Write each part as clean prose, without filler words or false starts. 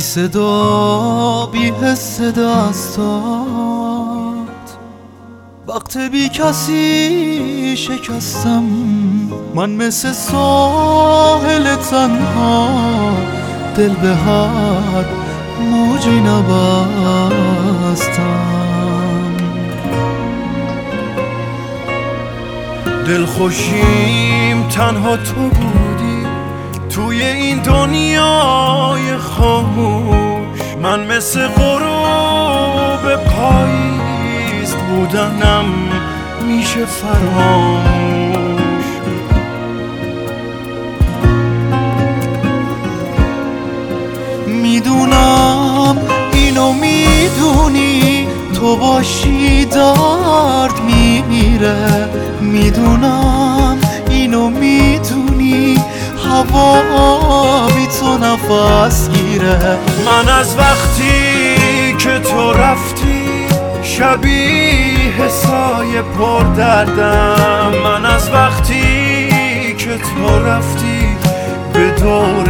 صدا بی حس دست داد، وقت بی کسی شکستم من مثل ساحل تنها، دل به حد موجی نبستم. دل خوشیم تنها تو بودی توی این دنیای خاموش، من مثل غروب پاییز بودنم میشه فراموش. میدونم اینو میدونی، تو باشی درد میمیره. میدونم اینو میدونی، هوا بی تو نفس گیره. من از وقتی که تو رفتی شبیه سایه پر دردم. من از وقتی که تو رفتی به دور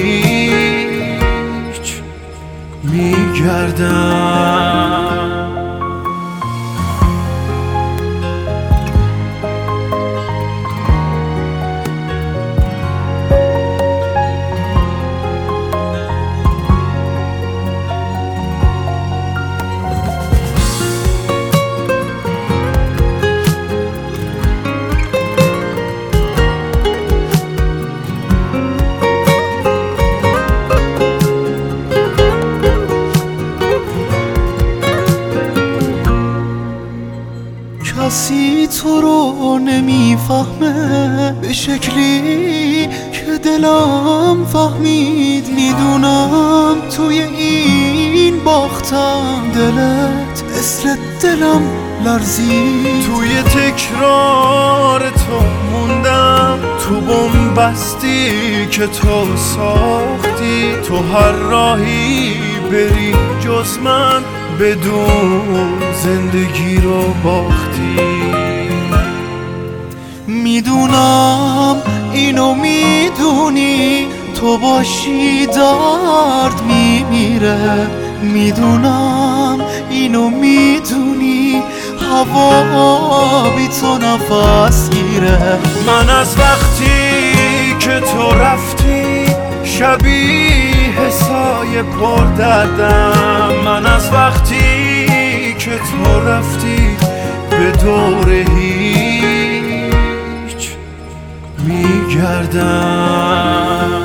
هیچ میگردم. کسی تو رو نمیفهمه به شکلی که دلم فهمید. میدونم توی این باختم دلت مثل دلم لرزید. توی تکرار تو موندم، تو بن‌بستی که تو ساختی. تو هر راهی بری جز من بدون زندگی رو باختی. میدونم اینو میدونی، تو باشی درد میمیره. میدونم اینو میدونی، هوا بی تو نفس گیره. من از وقتی که تو رفتی شبیه سایه پر دردم. من از وقتی که تو رفتی به دور هیچ میگردم.